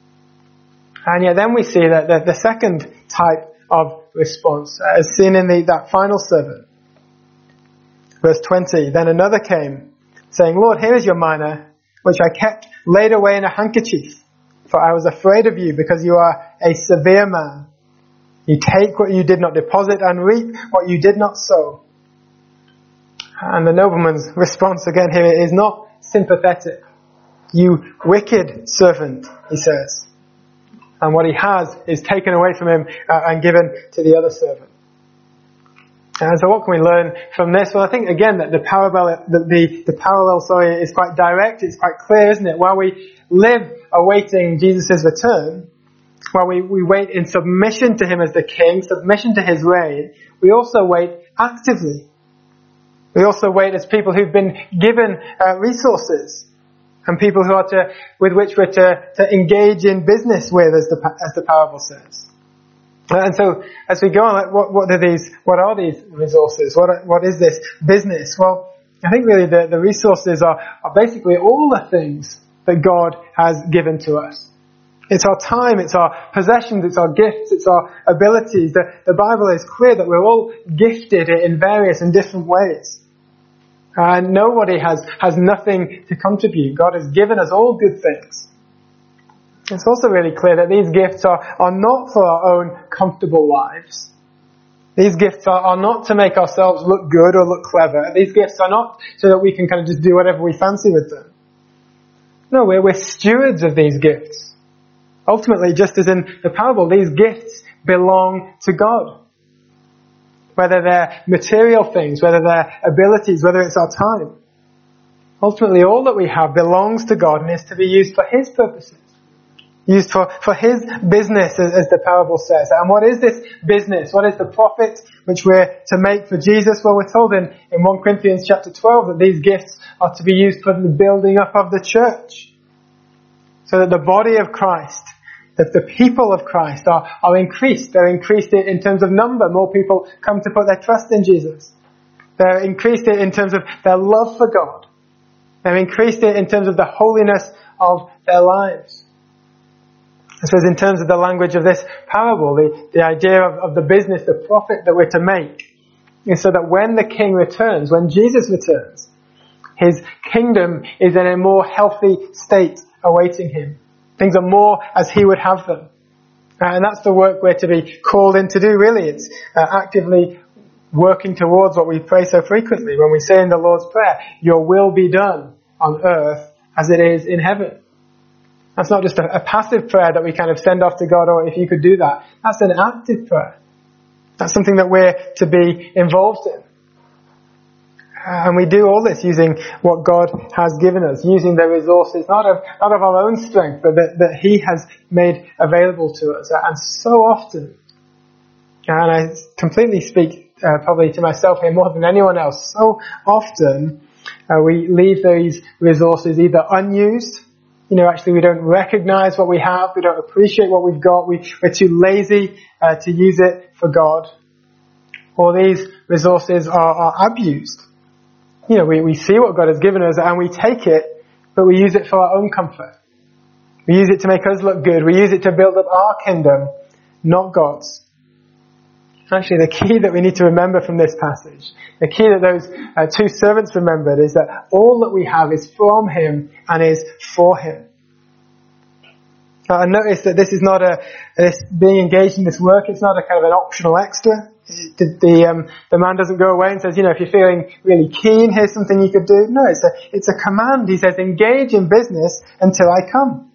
And yet then we see that the, the second type of response, uh, as seen in the, that final servant. Verse twenty, then another came, saying, Lord, here is your mina, which I kept laid away in a handkerchief, for I was afraid of you, because you are a severe man. You take what you did not deposit, and reap what you did not sow. And the nobleman's response again here is not sympathetic. You wicked servant, he says. And what he has is taken away from him uh, and given to the other servant. And so what can we learn from this? Well, I think again that the parallel, the, the, the parallel, sorry, is quite direct. It's quite clear, isn't it? While we live awaiting Jesus' return, while we, we wait in submission to him as the King, submission to his reign, we also wait actively. We also wait as people who've been given uh, resources. And people who are to, with which we're to, to engage in business with, as the as the parable says. And so, as we go on, what what are these? What are these resources? What what is this business? Well, I think really the, the resources are, are basically all the things that God has given to us. It's our time, it's our possessions, it's our gifts, it's our abilities. The, the Bible is clear that we're all gifted in various and different ways. And nobody has, has nothing to contribute. God has given us all good things. It's also really clear that these gifts are, are not for our own comfortable lives. These gifts are, are not to make ourselves look good or look clever. These gifts are not so that we can kind of just do whatever we fancy with them. No, we're, we're stewards of these gifts. Ultimately, just as in the parable, these gifts belong to God. Whether they're material things, whether they're abilities, whether it's our time. Ultimately, all that we have belongs to God and is to be used for His purposes. Used for, for His business, as, as the parable says. And what is this business? What is the profit which we're to make for Jesus? Well, we're told in, in First Corinthians chapter twelve that these gifts are to be used for the building up of the church. So that the body of Christ, that the people of Christ are, are increased. They're increased in terms of number. More people come to put their trust in Jesus. They're increased in terms of their love for God. They're increased in terms of the holiness of their lives. I suppose in terms of the language of this parable, the, the idea of, of the business, the profit that we're to make, is so that when the King returns, when Jesus returns, His kingdom is in a more healthy state awaiting Him. Things are more as He would have them. Uh, and that's the work we're to be called in to do, really. It's uh, actively working towards what we pray so frequently when we say in the Lord's Prayer, your will be done on earth as it is in heaven. That's not just a, a passive prayer that we kind of send off to God, or if you could do that. That's an active prayer. That's something that we're to be involved in. Uh, and we do all this using what God has given us, using the resources, not of, not of our own strength, but that, that He has made available to us. And so often, and I completely speak uh, probably to myself here more than anyone else, so often uh, we leave these resources either unused. You know, actually we don't recognize what we have, we don't appreciate what we've got, we, we're too lazy uh, to use it for God. Or these resources are, are abused. You know, we, we see what God has given us and we take it, but we use it for our own comfort. We use it to make us look good, we use it to build up our kingdom, not God's. Actually, the key that we need to remember from this passage, the key that those uh, two servants remembered, is that all that we have is from Him and is for Him. Now, I notice that this is not a, this being engaged in this work, it's not a kind of an optional extra. The, the, um, the man doesn't go away and says, you know, if you're feeling really keen, here's something you could do. No, it's a, it's a command. He says, engage in business until I come.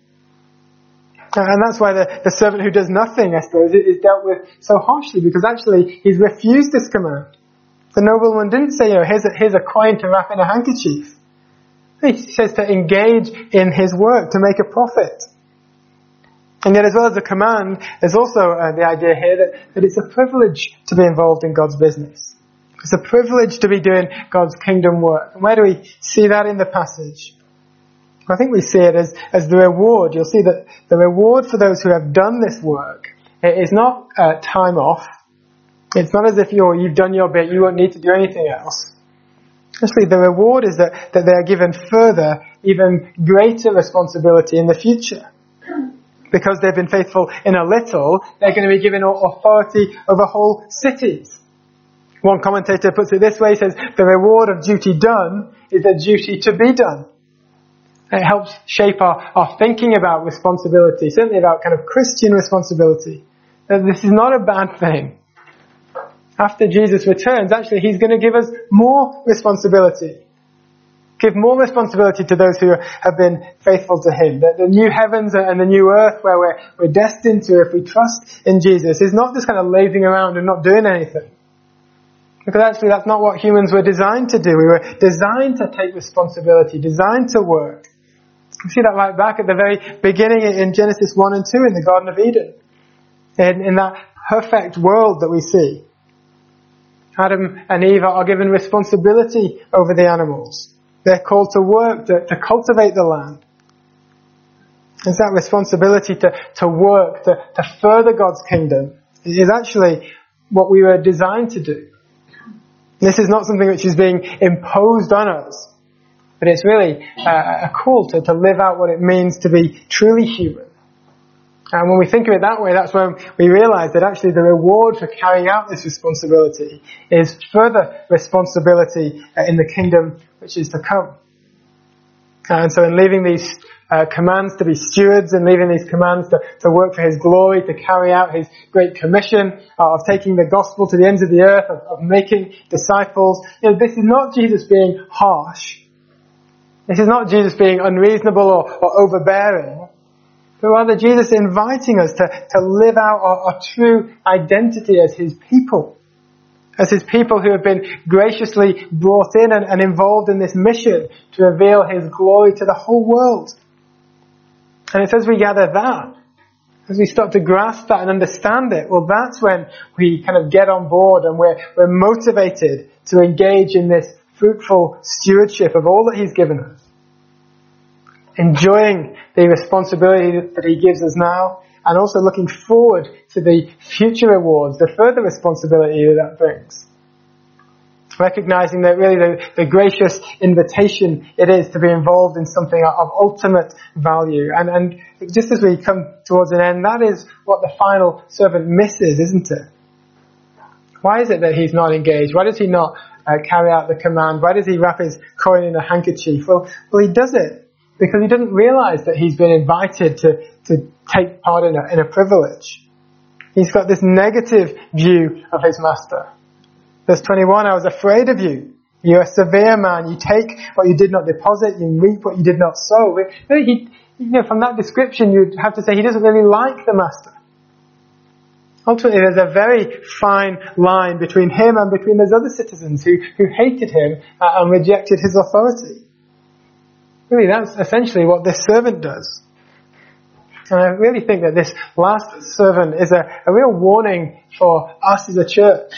And that's why the, the servant who does nothing, I suppose, is dealt with so harshly, because actually he's refused this command. The nobleman didn't say, you know, here's a, here's a coin to wrap in a handkerchief. He says to engage in his work, to make a profit. And yet, as well as a command, there's also uh, the idea here that, that it's a privilege to be involved in God's business. It's a privilege to be doing God's kingdom work. And where do we see that in the passage? I think we see it as, as the reward. You'll see that the reward for those who have done this work is not uh, time off. It's not as if you're, you've done your bit, you won't need to do anything else. Actually, the reward is that, that they are given further, even greater responsibility in the future. Because they've been faithful in a little, they're going to be given authority over whole cities. One commentator puts it this way, he says, the reward of duty done is a duty to be done. It helps shape our, our thinking about responsibility, certainly about kind of Christian responsibility. That this is not a bad thing. After Jesus returns, actually, He's going to give us more responsibility. Give more responsibility to those who have been faithful to Him. The, the new heavens and the new earth where we're, we're destined to, if we trust in Jesus, is not just kind of lazing around and not doing anything. Because actually that's not what humans were designed to do. We were designed to take responsibility, designed to work. We see that right back at the very beginning in Genesis one and two in the Garden of Eden. In, in that perfect world that we see. Adam and Eve are given responsibility over the animals. They're called to work, to, to cultivate the land. It's that responsibility to, to work, to, to further God's kingdom is actually what we were designed to do. This is not something which is being imposed on us. But it's really uh, a call to, to live out what it means to be truly human. And when we think of it that way, that's when we realize that actually the reward for carrying out this responsibility is further responsibility in the kingdom which is to come. And so in leaving these uh, commands to be stewards and leaving these commands to, to work for his glory, to carry out his great commission uh, of taking the gospel to the ends of the earth, of, of making disciples. You know, this is not Jesus being harsh. This is not Jesus being unreasonable or, or overbearing, but rather Jesus inviting us to, to live out our, our true identity as his people. As his people who have been graciously brought in and, and involved in this mission to reveal his glory to the whole world. And it's as we gather that, as we start to grasp that and understand it, well, that's when we kind of get on board and we're, we're motivated to engage in this fruitful stewardship of all that he's given us. Enjoying the responsibility that he gives us now, and also looking forward to the future rewards, the further responsibility that that brings. Recognizing that really the, the gracious invitation it is to be involved in something of ultimate value. And, and just as we come towards an end, that is what the final servant misses, isn't it? Why is it that he's not engaged? Why does he not uh, carry out the command? Why does he wrap his coin in a handkerchief? Well, well, he does it because he doesn't realize that he's been invited to, to take part in a, in a privilege. He's got this negative view of his master. Verse twenty-one, I was afraid of you. You're a severe man. You take what you did not deposit. You reap what you did not sow. Really, he, you know, from that description, you'd have to say he doesn't really like the master. Ultimately, there's a very fine line between him and between those other citizens who, who hated him uh, and rejected his authority. Really, that's essentially what this servant does. And I really think that this last servant is a, a real warning for us as a church.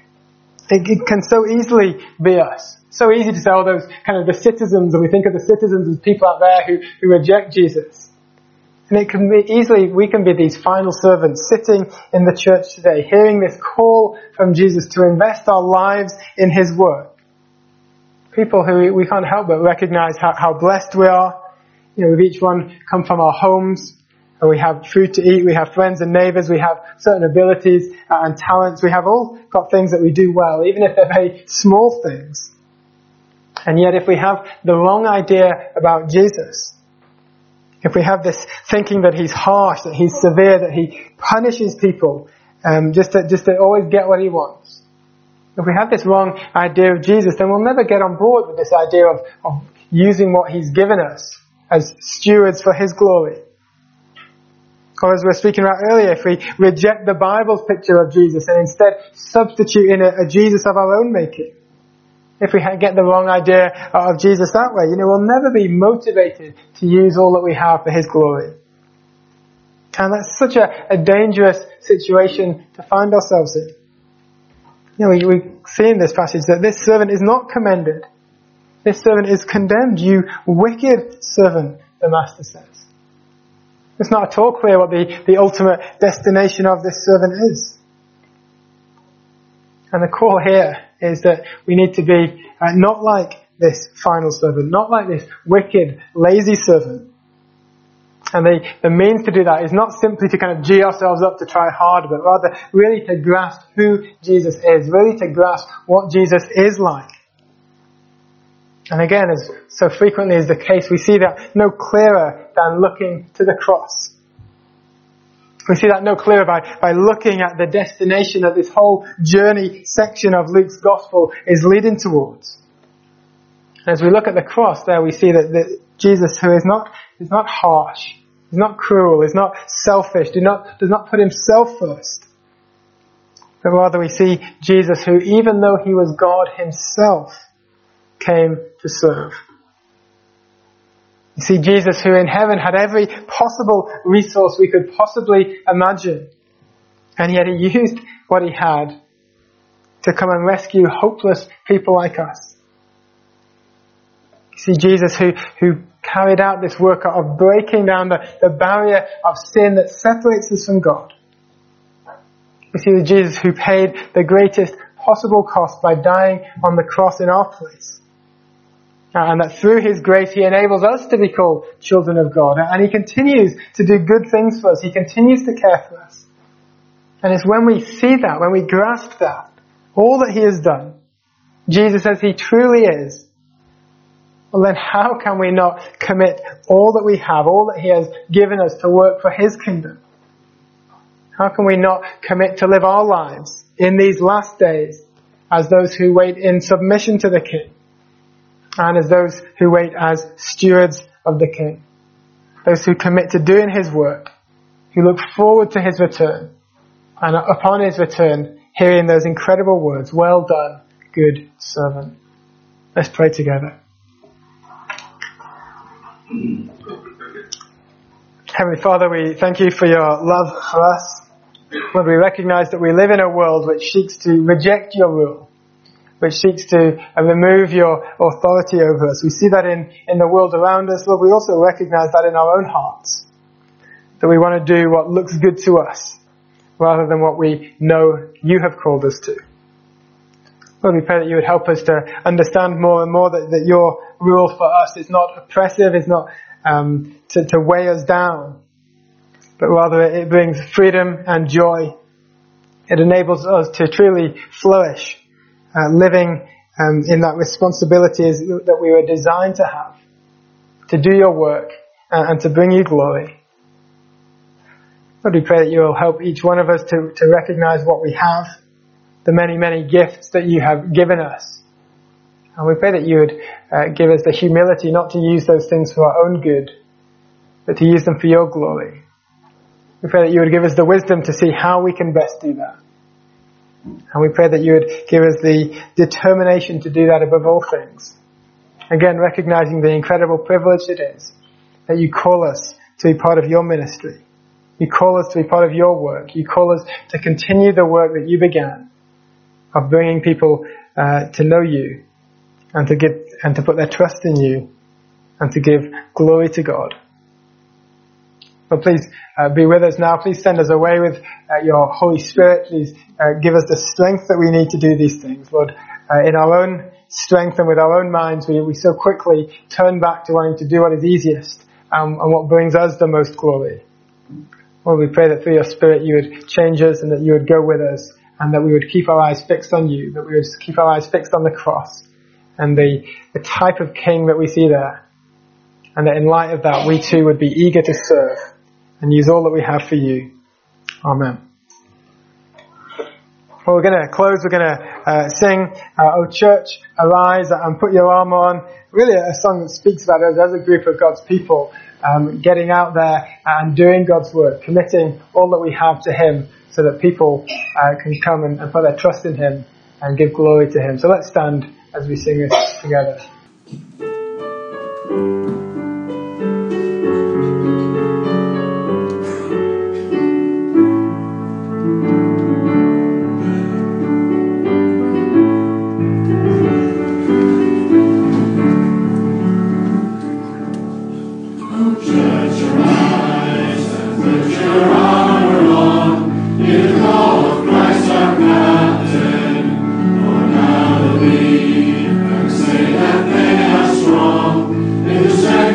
It, it can so easily be us. So easy to say, oh, those kind of the citizens, and we think of the citizens as people out there who, who reject Jesus. And it can be easily, we can be these final servants sitting in the church today, hearing this call from Jesus to invest our lives in his work. People who we can't help but recognize how, how blessed we are. You know, with each one come from our homes, and we have food to eat, we have friends and neighbours, we have certain abilities uh, and talents, we have all got things that we do well, even if they're very small things. And yet if we have the wrong idea about Jesus, if we have this thinking that he's harsh, that he's severe, that he punishes people um, just to, just to always get what he wants, if we have this wrong idea of Jesus, then we'll never get on board with this idea of, of using what he's given us as stewards for his glory. Or as we were speaking about earlier, if we reject the Bible's picture of Jesus and instead substitute in a, a Jesus of our own making, if we get the wrong idea of Jesus that way, you know, we'll never be motivated to use all that we have for his glory. And that's such a, a dangerous situation to find ourselves in. You know, we, we see in this passage that this servant is not commended. This servant is condemned. You wicked servant, the master says. It's not at all clear what the, the ultimate destination of this servant is. And the call here is that we need to be uh, not like this final servant, not like this wicked, lazy servant. And the, the means to do that is not simply to kind of gee ourselves up to try hard, but rather really to grasp who Jesus is, really to grasp what Jesus is like. And again, as so frequently is the case, we see that no clearer than looking to the cross. We see that no clearer by, by looking at the destination that this whole journey section of Luke's gospel is leading towards. And as we look at the cross there, we see that, that Jesus, who is not, is not harsh, is not cruel, is not selfish, do not, does not put himself first. But rather we see Jesus who, even though he was God himself, came to serve. You see Jesus who in heaven had every possible resource we could possibly imagine. And yet he used what he had to come and rescue hopeless people like us. You see Jesus who, who carried out this work of breaking down the, the barrier of sin that separates us from God. We see the Jesus who paid the greatest possible cost by dying on the cross in our place. And that through his grace he enables us to be called children of God. And he continues to do good things for us. He continues to care for us. And it's when we see that, when we grasp that, all that he has done, Jesus as he truly is, well then how can we not commit all that we have, all that he has given us to work for his kingdom? How can we not commit to live our lives in these last days as those who wait in submission to the King, and as those who wait as stewards of the King, those who commit to doing his work, who look forward to his return, and upon his return hearing those incredible words, "Well done, good servant." Let's pray together. Heavenly Father, we thank you for your love for us. Lord, we recognize that we live in a world which seeks to reject your rule, which seeks to uh, remove your authority over us. We see that in, in the world around us. Lord, we also recognize that in our own hearts, that we want to do what looks good to us rather than what we know you have called us to. Lord, we pray that you would help us to understand more and more that, that your rule for us is not oppressive, is not um, to, to weigh us down, but rather it brings freedom and joy. It enables us to truly flourish, uh, living um, in that responsibility that we were designed to have, to do your work and, and to bring you glory. Lord, we pray that you will help each one of us to, to recognize what we have, the many, many gifts that you have given us. And we pray that you would uh, give us the humility not to use those things for our own good, but to use them for your glory. We pray that you would give us the wisdom to see how we can best do that. And we pray that you would give us the determination to do that above all things. Again, recognizing the incredible privilege it is that you call us to be part of your ministry. You call us to be part of your work. You call us to continue the work that you began of bringing people uh, to know you and to give and to put their trust in you and to give glory to God. But please uh, be with us now. Please send us away with uh, your Holy Spirit. Please uh, give us the strength that we need to do these things. Lord, uh, in our own strength and with our own minds, we, we so quickly turn back to wanting to do what is easiest um, and what brings us the most glory. Lord, we pray that through your Spirit you would change us and that you would go with us and that we would keep our eyes fixed on you, that we would keep our eyes fixed on the cross and the, the type of King that we see there. And that in light of that, we too would be eager to serve and use all that we have for you. Amen. Well, we're going to close. We're going to uh, sing, uh, "O Church, Arise and Put Your Armour On." Really a song that speaks about us as a group of God's people, um, getting out there and doing God's work, committing all that we have to Him so that people uh, can come and, and put their trust in Him and give glory to Him. So let's stand as we sing this together. Say that they are strong in the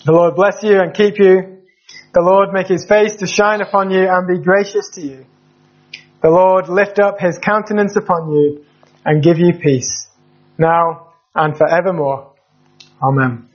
The Lord bless you and keep you. The Lord make his face to shine upon you and be gracious to you. The Lord lift up his countenance upon you and give you peace, now and forevermore. Amen.